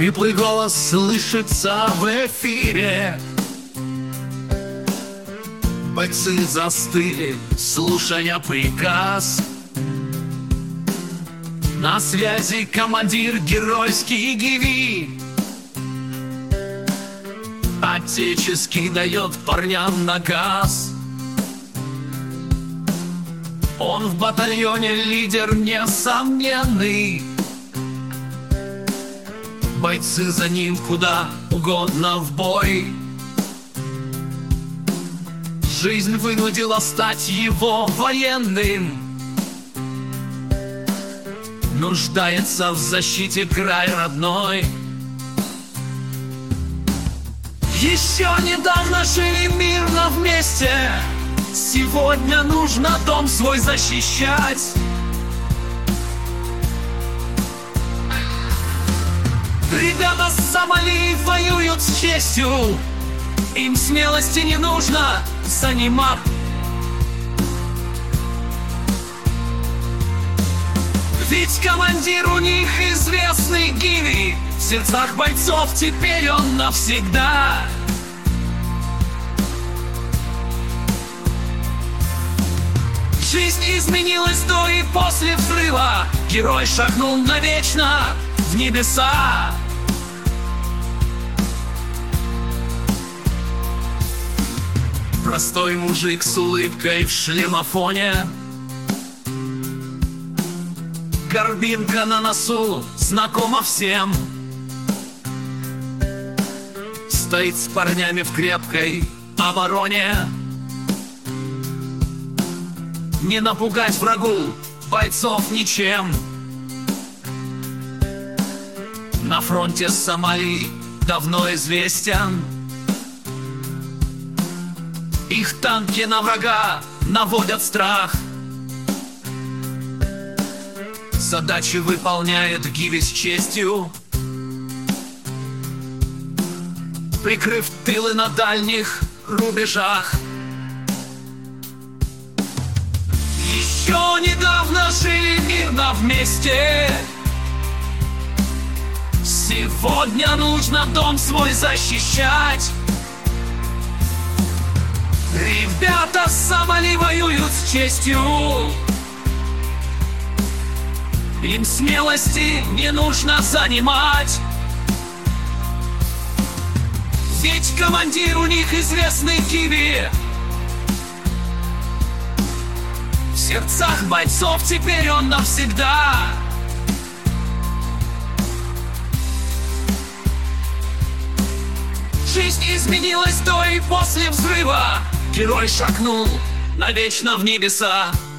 Хриплый голос слышится в эфире. Бойцы застыли, слушая приказ. На связи командир геройский Гиви. Отеческий дает парням наказ. Он в батальоне лидер несомненный. Бойцы за ним куда угодно в бой. Жизнь вынудила стать его военным. Нуждается в защите край родной. Еще недавно жили мирно вместе. Сегодня нужно дом свой защищать. Ребята с Сомали воюют с честью. Им смелости не нужно занимать. Ведь командир у них известный Гиви. В сердцах бойцов теперь он навсегда. Жизнь изменилась до и после взрыва. Герой шагнул навечно в небеса. Простой мужик с улыбкой в шлемофоне. Горбинка на носу, знакома всем. Стоит с парнями в крепкой обороне. Не напугать врагу бойцов ничем. На фронте Сомали давно известен. Их танки на врага наводят страх. Задачи выполняет Гиви с честью, прикрыв тылы на дальних рубежах. Еще недавно жили мирно вместе. Сегодня нужно дом свой защищать. Ребята с Сомали воюют с честью. Им смелости не нужно занимать. Ведь командир у них известный Гиви. В сердцах бойцов теперь он навсегда. Жизнь изменилась до и после взрыва. Герой шагнул навечно в небеса.